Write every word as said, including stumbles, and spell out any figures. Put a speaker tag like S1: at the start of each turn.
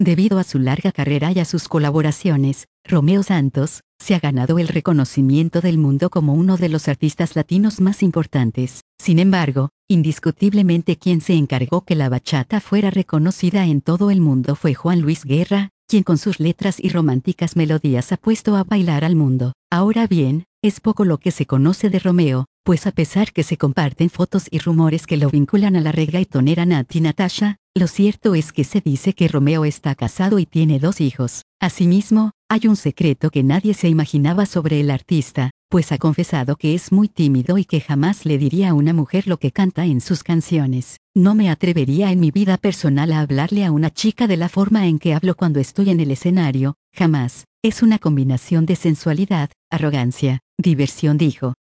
S1: Debido a su larga carrera y a sus colaboraciones, Romeo Santos se ha ganado el reconocimiento del mundo como uno de los artistas latinos más importantes. Sin embargo, indiscutiblemente quien se encargó que la bachata fuera reconocida en todo el mundo fue Juan Luis Guerra, quien con sus letras y románticas melodías ha puesto a bailar al mundo. Ahora bien, es poco lo que se conoce de Romeo, pues a pesar que se comparten fotos y rumores que lo vinculan a la reggaetonera Natti Natasha, lo cierto es que se dice que Romeo está casado y tiene dos hijos. Asimismo, hay un secreto que nadie se imaginaba sobre el artista, pues ha confesado que es muy tímido y que jamás le diría a una mujer lo que canta en sus canciones. No me atrevería en mi vida personal a hablarle a una chica de la forma en que hablo cuando estoy en el escenario, jamás. Es una combinación de sensualidad, arrogancia, diversión, dijo.